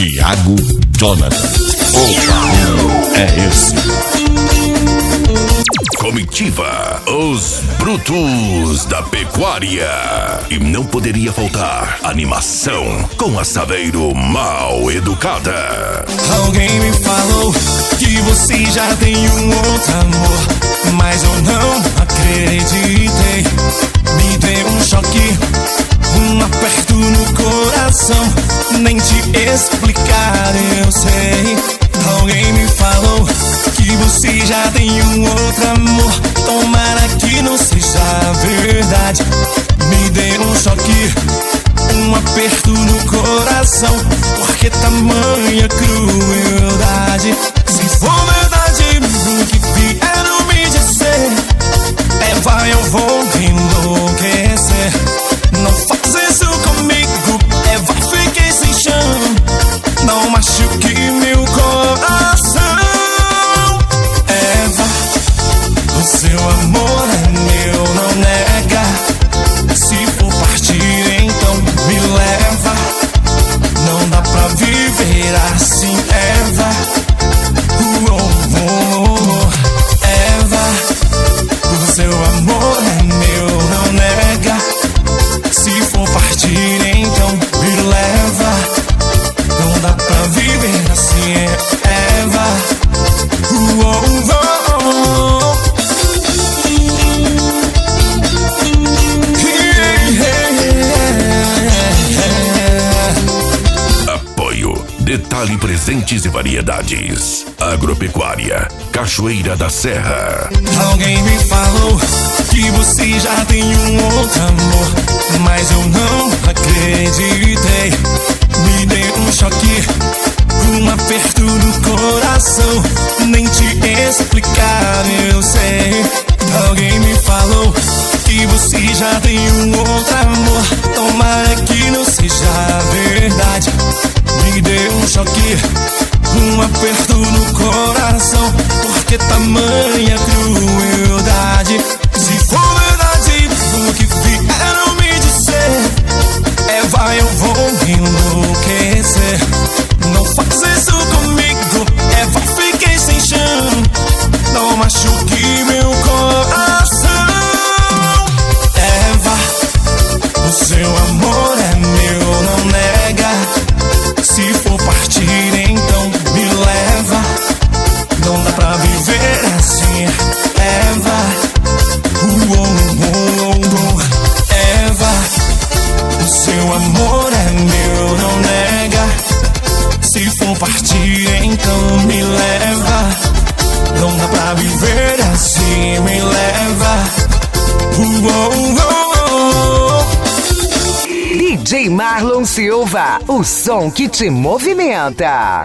Thiago Jonathan. O barulho é esse. Comitiva, os brutos da pecuária. E não poderia faltar animação com a Saveiro Mal Educada. Alguém me falou que você já tem outro amor, mas eu não acreditei. Me deu um choque, um aperto no coração. Nem te explicar eu sei. Alguém me falou que você já tem outro amor. Tomara que não seja verdade. Me deu um choque, um aperto no coração. Porque tamanha crueldade. Se for verdade o que vieram me dizer, Eva, eu vou enlouquecer. Não faz isso comigo, Eva, fiquei sem chão. Não machuque meu coração. Eva, o seu amor é meu, não nega. Se for partir, então me leva. Não dá pra viver assim, Eva. Eva, o seu amor é meu, não nega. Se for partir, então me leva. Não dá pra viver assim, Eva. Apoio Detalhe Presentes e Variedades. Agropecuária Cachoeira da Serra. Alguém me falou que você já tem outro amor, mas eu não acreditei. Me deu um choque, um aperto no coração. Nem te explicar eu sei. Alguém me falou que você já tem outro amor. Tomara que não seja verdade. Me deu um choque, um aperto no coração. Porque tamanha crueldade. Se for verdade o que vieram me dizer, Eva, eu vou enlouquecer. Não faz isso comigo, Eva, fiquei sem chão. Não machuque meu coração. Eva, o seu amor é meu, não nega. Se for partir, então me leva. Não dá pra viver assim, Eva. Eva, o seu amor é meu, não nega. Se for partir, então me leva. Não dá pra viver assim, me leva. DJ Marlon Silva, o som que te movimenta.